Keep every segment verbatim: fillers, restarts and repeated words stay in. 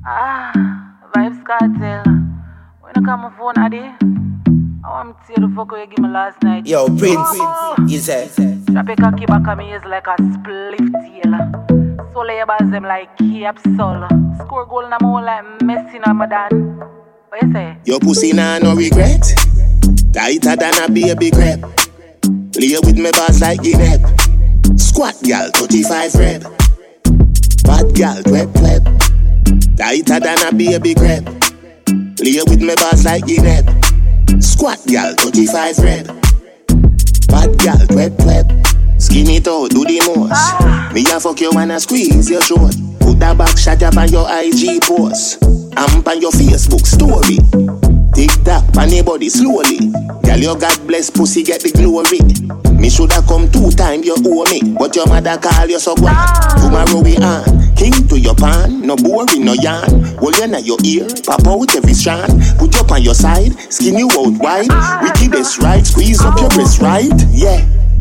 Ah, Vybz Kartel. When I come on phone, Addy, I want to see the fuck you give me last night. Yo, Prince, oh, you say? Drop a cocky back on me is like a spliff tail. So lay about them like Cape Soul. Score goal in my hole like Messi in my dan. What you say? Your pussy nah no regret. Tighter than a baby crepe. Play with me boss like Guinea. Squat gal, thirty-five rep. Bad gal, twep twep. Tighter than a baby crepe. Play with me boss like Guinea. Squat gal, thirty-five rep. Bad gal, twep twep. Skin it out, do the most. Ah. Me a fuck you wanna squeeze your throat. Put that back shot up on your I G post. Amp on your Facebook story. Tick tock on your body slowly. Girl, your God bless pussy get the glory. Me shoulda come two time you owe me, but your mother call you so good. Ah. Tomorrow we on. King to your pan, no boring, no yarn. Hold you in your ear, pop out every strand. Put you up on your side, skin you out wide. Ah. Wickedest right, squeeze up your breast right. Yeah.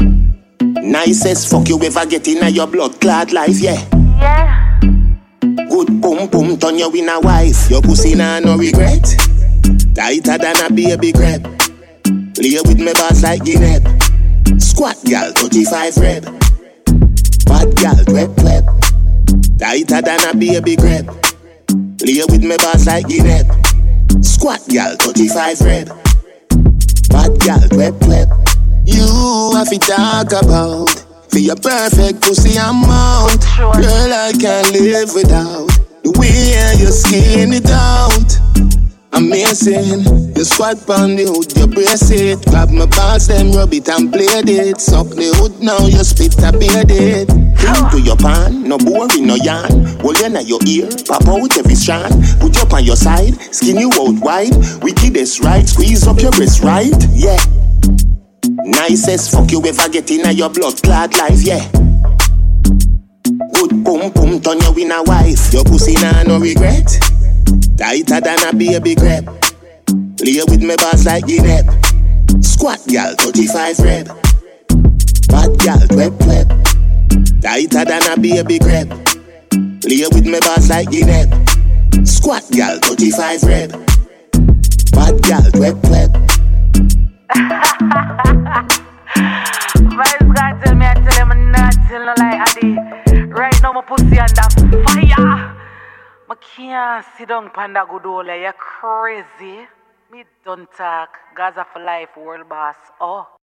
Nicest fuck you ever get in a your blood clad life, yeah. Yeah. Good boom boom, turn you in a wife. Your pussy nah no regret. Tighter than a baby crepe. Play with me boss like Guinea. Squat gal, thirty-five rep. Bad gal, twep twep. Tighter than a baby crepe. Play with me boss like Guinea. Squat gal, thirty-five rep. Bad gal, twep twep. You have to talk about for your perfect pussy amount. Girl, I can't live without the way you skin it out. Amazing, you squat on the hood, you brace it. Grab my balls, then rub it and blade it. Suck the hood now, you spit a beard it. King to your pan, no boring, no yarn. Hold you in your ear, pop out every strand. Put you up on your side, skin you out wide. Wickedest right, squeeze up your wrist right, yeah. Nicest fuck you ever get in a your blood clad life, yeah. Good boom boom, turn you in a wife. Your pussy nah no regret. Tighter than a baby crepe. Play with me boss like Guinea. Squat gal, thirty-five rep. Bad gal, twep twep. Tighter than a baby crepe. Play with me boss like Guinea. Squat gal, thirty-five rep. Bad gal, twep twep. Vybz Kartel, me I tell him nothing no like Addy. Right now my pussy under fire. I can't sit down panda good old, you crazy. Me don't talk. Gaza for life, world boss. Oh.